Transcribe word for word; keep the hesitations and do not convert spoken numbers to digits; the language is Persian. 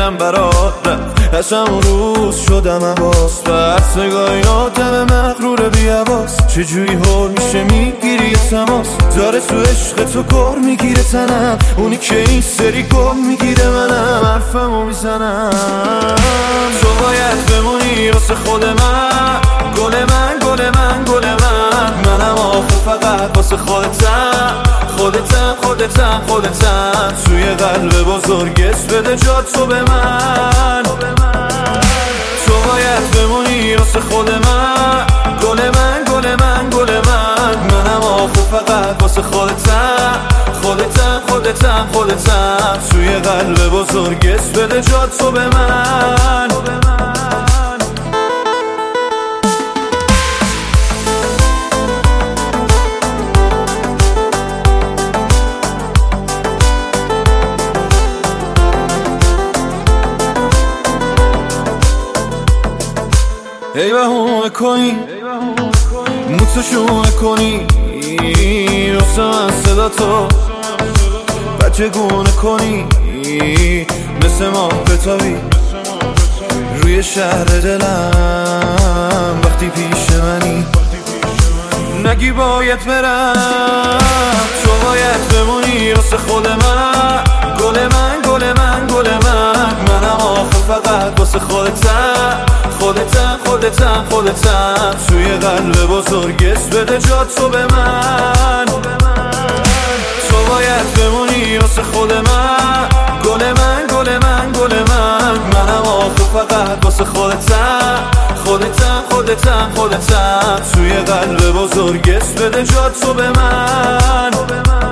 دلم برات رفت، از همون روز شدم حواس بس نگاهیناتم مغرور بی‌حواس. چجوری حال میشه میگیری تماس، داره تو عشق تو کار میگیره تنم، اونی که این سری گل میگیره منم حرفمو میزنم. تو باید بمونی واسه خود من، گل من گل من گل من، منم آخه فقط واسه خودتم خودتم خودتم خودتم. توی قلب بزرگ اسم بده جا تو به من. تو باید بمونی واسه خود من، گل من گل من گل من، منم آخه فقط واسه خودتم خودتم خودتم خودتم. توی قلب بزرگ اسم بده جا تو به من. ای بهونه کنی موتو شونه کنی واسه من صدا تو بچه گونه کنی، مثل ما بتابی روی شهر دلم وقتی پیش منی. نگی باید برم، تو باید بمونی واسه خود من، گل من گل من گل من، منم آخه فقط واسه خودتم خودتم خودتم خودتم. توی قلب بزرگ اسم بده جا تو به من. تو باید بمونی واسه خود من، گل من گل من گل من، منم آخه فقط واسه خودتم خودتم خودتم خودتم. توی قلب بزرگ اسم بده جا تو به من.